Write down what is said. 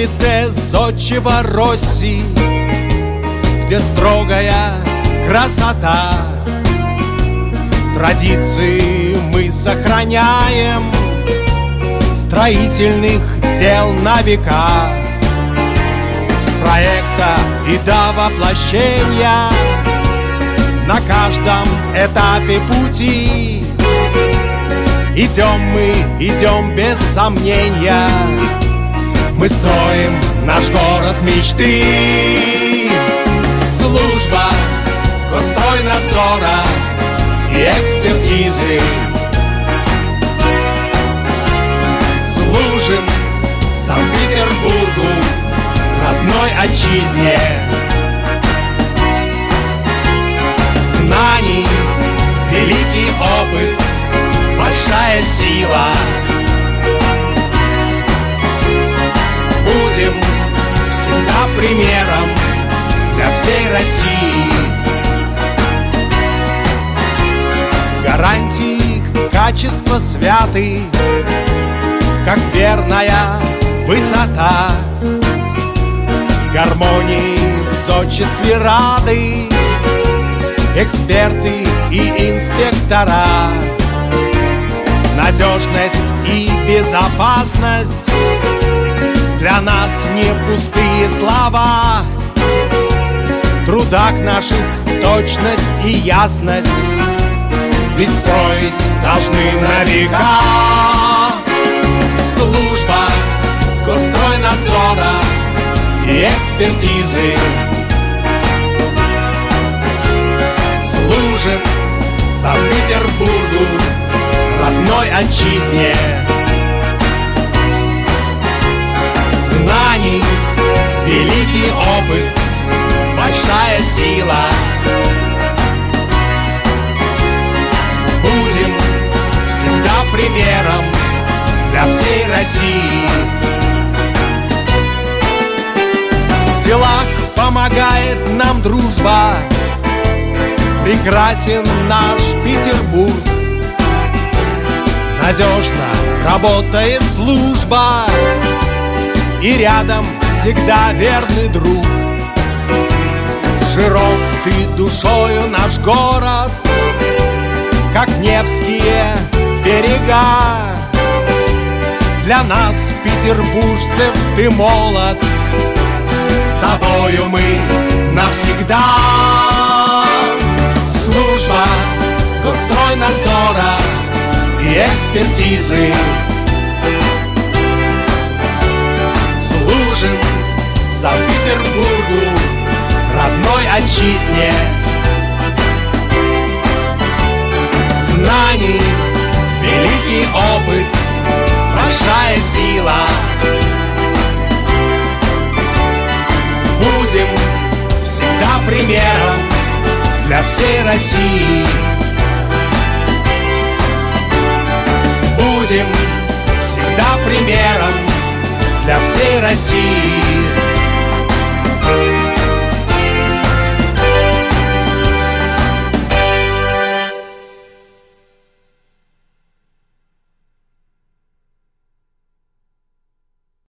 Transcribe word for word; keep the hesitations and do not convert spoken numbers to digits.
улице зодчего Росси, где строгая красота. Традиции мы сохраняем, строительных дел на века. С проекта и до воплощения на каждом этапе пути идем мы, идем без сомнения. Мы строим наш город мечты. Служба Госстройнадзора и экспертизы. Служим Санкт-Петербургу, родной отчизне. Знаний, великий опыт, большая сила. Будем всегда примером для всей России. Гарантии качества святы, как верная высота. Гармонии в зодчестве рады эксперты и инспектора. Надежность и безопасность для нас не пустые слова. В трудах наших точность и ясность, ведь строить должны на века. Служба Госстройнадзора и экспертизы. Служим Санкт-Петербургу, родной отчизне. Знаний, великий опыт, большая сила. Будем всегда примером для всей России. В делах помогает нам дружба, прекрасен наш Петербург. Надежно работает служба, и рядом всегда верный друг. Широк ты душою наш город, как Невские берега. Для нас, петербуржцев, ты молод, с тобою мы навсегда. Служба Госстройнадзора и экспертизы. Служим Санкт-Петербургу, родной отчизне. Знаний, великий опыт, большая сила. Будем всегда примером для всей России. Будем всегда примером для всей России.